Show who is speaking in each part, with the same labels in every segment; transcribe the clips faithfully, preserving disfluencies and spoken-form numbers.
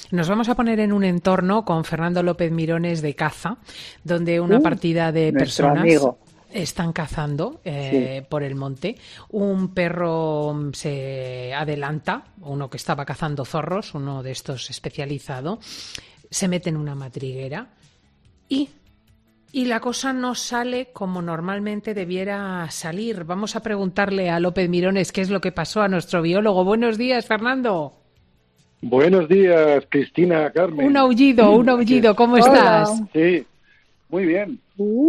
Speaker 1: Nos vamos a poner en un entorno con Fernando López Mirones de caza, donde una
Speaker 2: uh,
Speaker 1: partida de personas
Speaker 2: amigo.
Speaker 1: están cazando eh, sí. por el monte. Un perro se adelanta, uno que estaba cazando zorros, uno de estos especializado, se mete en una madriguera y... Y la cosa no sale como normalmente debiera salir. Vamos a preguntarle a López Mirones qué es lo que pasó, a nuestro biólogo. Buenos días, Fernando.
Speaker 3: Buenos días, Cristina, Carmen.
Speaker 1: Un aullido, un aullido. ¿Cómo
Speaker 2: Hola.
Speaker 1: estás?
Speaker 3: Sí, muy bien.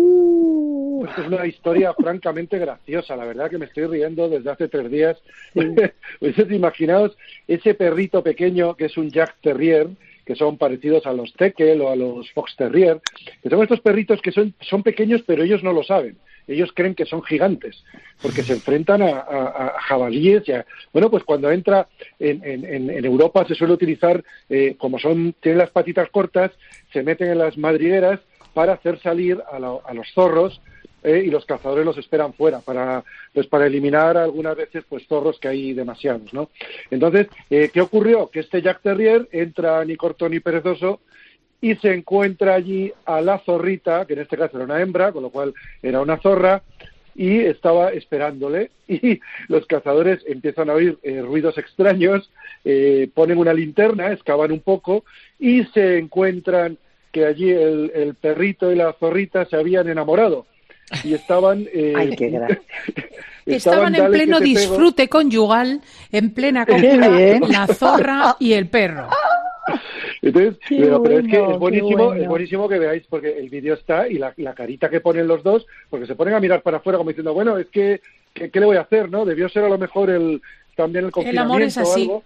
Speaker 2: Uh.
Speaker 3: Esta es una historia francamente graciosa. La verdad que me estoy riendo desde hace tres días. Sí. Pues imaginaos ese perrito pequeño que es un Jack Terrier, que son parecidos a los Teckel o a los Fox Terrier, que son estos perritos que son, son pequeños, pero ellos no lo saben. Ellos creen que son gigantes, porque se enfrentan a, a, a jabalíes. Y a, bueno, pues cuando entra en, en, en Europa se suele utilizar, eh, como son tienen las patitas cortas, se meten en las madrigueras para hacer salir a, la, a los zorros, eh, y los cazadores los esperan fuera para pues para eliminar algunas veces pues zorros que hay demasiados, ¿no? Entonces, eh, ¿qué ocurrió? Que este Jack Terrier entra ni corto ni perezoso y se encuentra allí a la zorrita, que en este caso era una hembra, con lo cual era una zorra, y estaba esperándole, y los cazadores empiezan a oír eh, ruidos extraños, eh, ponen una linterna, excavan un poco y se encuentran que allí el, el perrito y la zorrita se habían enamorado y estaban eh,
Speaker 2: Ay, qué gracia.
Speaker 1: estaban, estaban en pleno disfrute pego. conyugal, en plena compra, la zorra y el perro.
Speaker 3: Entonces, pero,
Speaker 2: bueno,
Speaker 3: pero es que es buenísimo,
Speaker 2: bueno.
Speaker 3: es buenísimo que veáis, porque el vídeo está y la, la carita que ponen los dos, porque se ponen a mirar para afuera como diciendo, bueno, es que, ¿qué, qué le voy a hacer, no? Debió ser a lo mejor el también el confinamiento.
Speaker 1: El amor es así.
Speaker 3: O algo.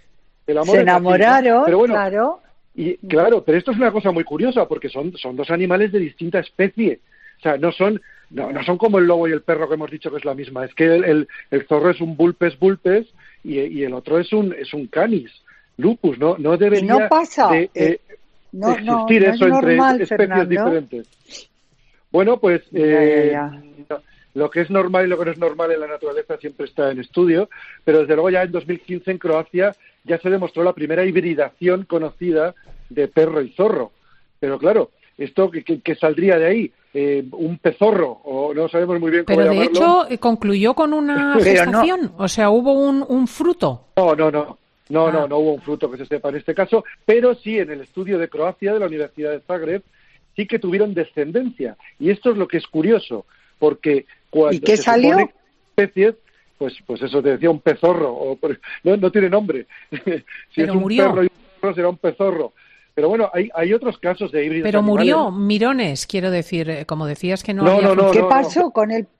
Speaker 3: El amor
Speaker 2: se
Speaker 3: es
Speaker 2: enamoraron,
Speaker 3: así, ¿no? Pero bueno,
Speaker 2: claro.
Speaker 3: Y claro, pero esto es una cosa muy curiosa, porque son, son dos animales de distinta especie. O sea, no son no, no son como el lobo y el perro que hemos dicho que es la misma. Es que el, el, el zorro es un vulpes vulpes y, y el otro es un es un canis lupus. No no debería
Speaker 2: no pasa.
Speaker 3: de, eh,
Speaker 2: no,
Speaker 3: existir
Speaker 2: no, no
Speaker 3: eso
Speaker 2: normal,
Speaker 3: entre especies
Speaker 2: Fernando.
Speaker 3: diferentes. Bueno, pues eh,
Speaker 2: ya, ya, ya.
Speaker 3: lo que es normal y lo que no es normal en la naturaleza siempre está en estudio, pero desde luego ya en dos mil quince en Croacia ya se demostró la primera hibridación conocida de perro y zorro. Pero claro, esto que, que, que saldría de ahí, eh, un pezorro, o no sabemos muy bien cómo
Speaker 1: Pero de
Speaker 3: llamarlo.
Speaker 1: hecho concluyó con una gestación, no. O sea, hubo un, un fruto.
Speaker 3: No, no, no. No,
Speaker 1: ah.
Speaker 3: no, no hubo un fruto que se sepa en este caso, pero sí en el estudio de Croacia, de la Universidad de Zagreb, sí que tuvieron descendencia. Y esto es lo que es curioso, porque cuando
Speaker 2: ¿Y qué
Speaker 3: se
Speaker 2: salió?
Speaker 3: supone especies, pues, pues eso te decía un pezorro, o, no, no tiene nombre. si
Speaker 1: pero
Speaker 3: es un
Speaker 1: murió.
Speaker 3: perro y un perro será un pezorro. Pero bueno, hay, hay otros casos de híbridos.
Speaker 1: Pero
Speaker 3: animales.
Speaker 1: murió, Mirones, quiero decir, como decías que no,
Speaker 3: no
Speaker 1: había
Speaker 3: no, no,
Speaker 2: ¿Qué
Speaker 3: no,
Speaker 2: pasó
Speaker 3: no.
Speaker 2: con él?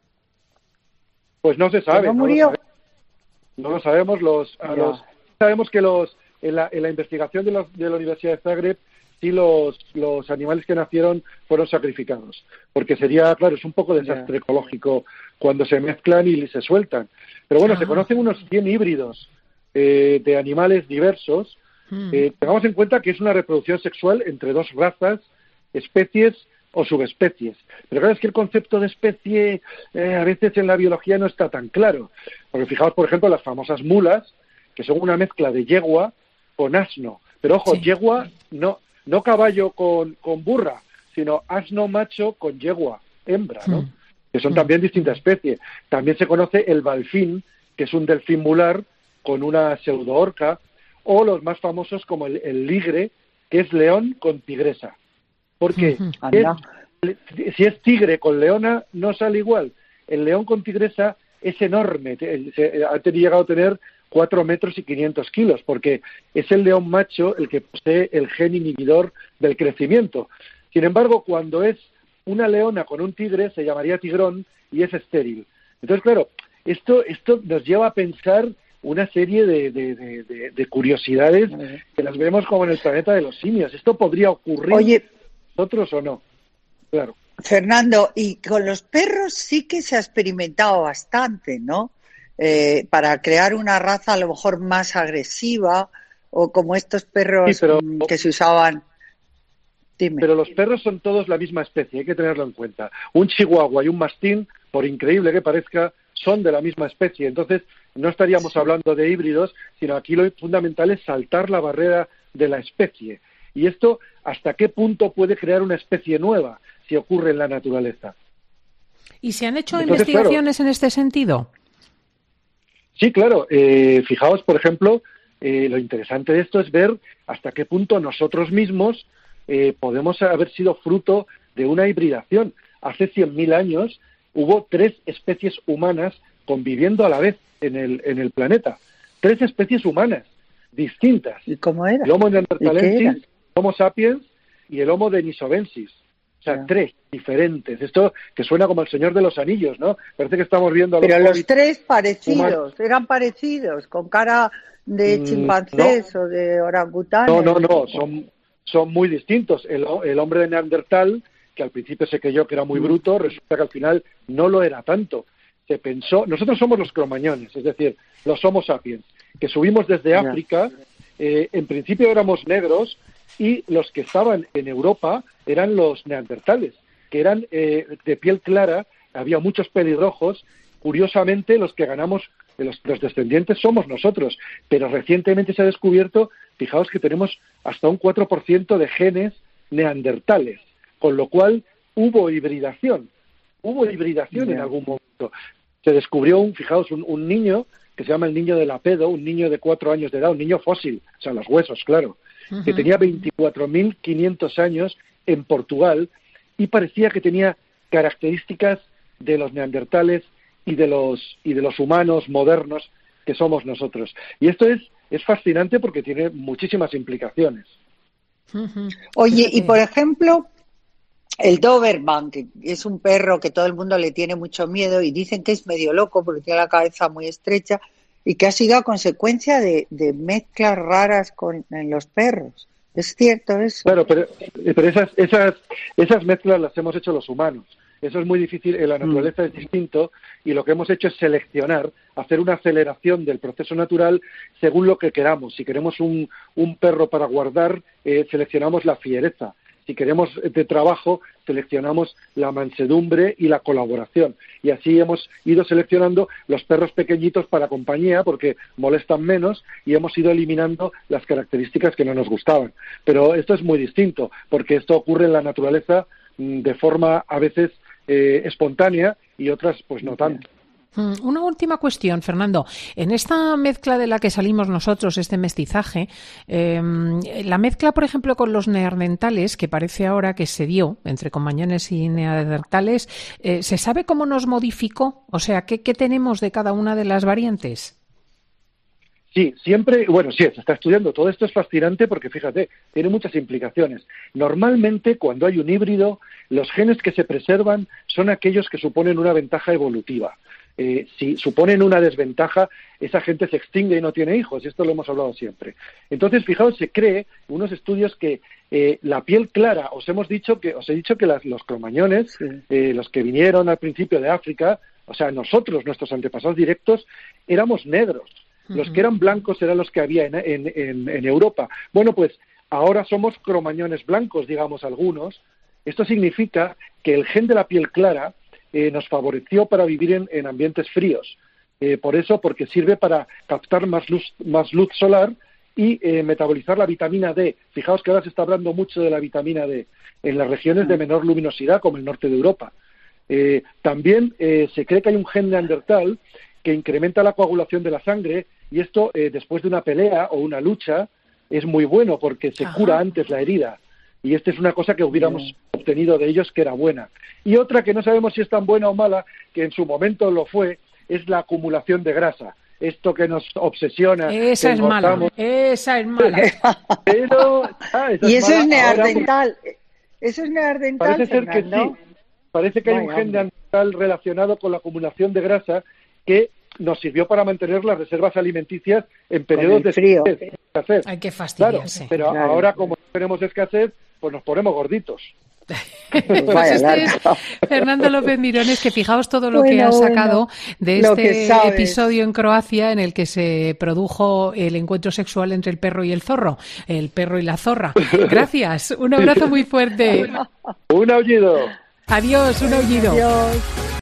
Speaker 3: Pues no se sabe.
Speaker 2: ¿No
Speaker 3: no
Speaker 2: murió?
Speaker 3: Lo sabemos. No lo sabemos. Los, a los, sabemos que los en la, en la investigación de, los, de la Universidad de Zagreb sí los, los animales que nacieron fueron sacrificados. Porque sería, claro, es un poco desastre yeah. ecológico cuando se mezclan y se sueltan. Pero bueno, ah. se conocen unos cien híbridos eh, de animales diversos. Hmm. Eh, tengamos en cuenta que es una reproducción sexual entre dos razas, especies o subespecies. Pero claro, es que el concepto de especie eh, a veces en la biología no está tan claro. Porque fijaos, por ejemplo, las famosas mulas, que son una mezcla de yegua con asno. Pero ojo, sí. yegua, no no caballo con, con burra, sino asno macho con yegua, hembra, ¿no? Hmm. Que son hmm. también distintas especies. También se conoce el balfín, que es un delfín mular con una pseudo-orca, o los más famosos como el, el ligre, que es león con tigresa. Porque uh-huh. es, si es tigre con leona, no sale igual. El león con tigresa es enorme, se, ha llegado a tener cuatro metros y quinientos kilos, porque es el león macho el que posee el gen inhibidor del crecimiento. Sin embargo, cuando es una leona con un tigre, se llamaría tigrón y es estéril. Entonces, claro, esto, esto nos lleva a pensar una serie de, de, de, de, de curiosidades que las vemos como en el planeta de los simios. ¿Esto podría ocurrir
Speaker 2: Oye,
Speaker 3: nosotros o no? Claro.
Speaker 2: Fernando, y con los perros sí que se ha experimentado bastante, ¿no? Eh, para crear una raza a lo mejor más agresiva o como estos perros sí, pero, que se usaban. Dime.
Speaker 3: Pero los perros son todos la misma especie, hay que tenerlo en cuenta. Un chihuahua y un mastín, por increíble que parezca, son de la misma especie. Entonces, no estaríamos sí. hablando de híbridos, sino aquí lo fundamental es saltar la barrera de la especie. Y esto, ¿hasta qué punto puede crear una especie nueva si ocurre en la naturaleza?
Speaker 1: ¿Y se han hecho
Speaker 3: Entonces,
Speaker 1: investigaciones
Speaker 3: claro,
Speaker 1: en este sentido?
Speaker 3: Sí, claro. Eh, fijaos, por ejemplo, eh, lo interesante de esto es ver hasta qué punto nosotros mismos eh, podemos haber sido fruto de una hibridación. Hace cien mil años hubo tres especies humanas conviviendo a la vez en el, en el planeta. Tres especies humanas distintas.
Speaker 2: ¿Y cómo era?
Speaker 3: El Homo neanderthalensis, el Homo sapiens y el Homo denisovensis. O sea, yeah. tres diferentes. Esto que suena como el Señor de los Anillos, ¿no? Parece que estamos viendo a los...
Speaker 2: Pero los tres parecidos, humanos. Eran parecidos, con cara de chimpancés mm, no. o de orangutanes.
Speaker 3: No, no, no, son, son muy distintos. El, el hombre de Neandertal, que al principio se creyó que era muy bruto, resulta que al final no lo era tanto. Se pensó... Nosotros somos los cromañones, es decir, los Homo sapiens, que subimos desde yeah. África. Eh, en principio éramos negros, y los que estaban en Europa eran los neandertales, que eran eh, de piel clara, había muchos pelirrojos. Curiosamente, los que ganamos, los, los descendientes, somos nosotros, pero recientemente se ha descubierto, fijaos que tenemos hasta un cuatro por ciento de genes neandertales, con lo cual hubo hibridación, hubo hibridación yeah. en algún momento. Se descubrió, un, fijaos, un, un niño que se llama el niño de Lapedo, un niño de cuatro años de edad, un niño fósil, o sea, los huesos, claro, uh-huh. que tenía veinticuatro mil quinientos años en Portugal y parecía que tenía características de los neandertales y de los y de los humanos modernos que somos nosotros. Y esto es es fascinante porque tiene muchísimas implicaciones.
Speaker 2: Uh-huh. Oye, y por ejemplo, el Doberman, que es un perro que todo el mundo le tiene mucho miedo y dicen que es medio loco porque tiene la cabeza muy estrecha y que ha sido a consecuencia de, de mezclas raras con, en los perros. ¿Es cierto eso?
Speaker 3: Claro, pero, pero esas, esas, esas mezclas las hemos hecho los humanos. Eso es muy difícil, en la naturaleza mm. es distinto, y lo que hemos hecho es seleccionar, hacer una aceleración del proceso natural según lo que queramos. Si queremos un, un perro para guardar, eh, seleccionamos la fiereza. Si queremos de trabajo, seleccionamos la mansedumbre y la colaboración. Y así hemos ido seleccionando los perros pequeñitos para compañía, porque molestan menos, y hemos ido eliminando las características que no nos gustaban. Pero esto es muy distinto, porque esto ocurre en la naturaleza de forma a veces eh, espontánea y otras pues no tanto.
Speaker 1: Una última cuestión, Fernando. En esta mezcla de la que salimos nosotros, este mestizaje, eh, la mezcla, por ejemplo, con los neandertales, que parece ahora que se dio entre cromañones y neandertales, eh, ¿se sabe cómo nos modificó? O sea, ¿qué, qué tenemos de cada una de las variantes?
Speaker 3: Sí, siempre, bueno, sí, se está estudiando. Todo esto es fascinante porque, fíjate, tiene muchas implicaciones. Normalmente, cuando hay un híbrido, los genes que se preservan son aquellos que suponen una ventaja evolutiva. Eh, si suponen una desventaja, esa gente se extingue y no tiene hijos, y esto lo hemos hablado siempre. Entonces, fijaos, se cree, unos estudios, que eh, la piel clara, os hemos dicho que, os he dicho que las, los cromañones, sí. eh, los que vinieron al principio de África, o sea, nosotros, nuestros antepasados directos, éramos negros. Uh-huh. Los que eran blancos eran los que había en, en, en, en Europa. Bueno, pues ahora somos cromañones blancos, digamos algunos. Esto significa que el gen de la piel clara Eh, nos favoreció para vivir en, en ambientes fríos. Eh, por eso, porque sirve para captar más luz, más luz solar y eh, metabolizar la vitamina D. Fijaos que ahora se está hablando mucho de la vitamina D en las regiones de menor luminosidad, como el norte de Europa. Eh, también eh, se cree que hay un gen neandertal que incrementa la coagulación de la sangre, y esto, eh, después de una pelea o una lucha, es muy bueno porque se Ajá. cura antes la herida. Y esta es una cosa que hubiéramos Bien. obtenido de ellos, que era buena. Y otra que no sabemos si es tan buena o mala, que en su momento lo fue, es la acumulación de grasa. Esto que nos obsesiona.
Speaker 1: Esa es mala, esa es mala.
Speaker 3: Pero, ah,
Speaker 2: y eso es,
Speaker 3: es
Speaker 2: neandertal. Porque... Eso es neandertal,
Speaker 3: Parece ser
Speaker 2: Fernando.
Speaker 3: que sí. Parece que hay Vaya, un gen neandertal relacionado con la acumulación de grasa que nos sirvió para mantener las reservas alimenticias en periodos de
Speaker 2: frío.
Speaker 3: escasez.
Speaker 1: Hay que fastidiarse.
Speaker 3: Claro, pero claro. ahora, como tenemos escasez, pues nos ponemos gorditos.
Speaker 1: Pues este es Fernando López Mirones, que fijaos todo lo bueno, que ha sacado bueno, de este episodio en Croacia en el que se produjo el encuentro sexual entre el perro y el zorro, el perro y la zorra. Gracias, un abrazo muy fuerte.
Speaker 3: Un aullido.
Speaker 1: Adiós, un aullido.
Speaker 2: Adiós.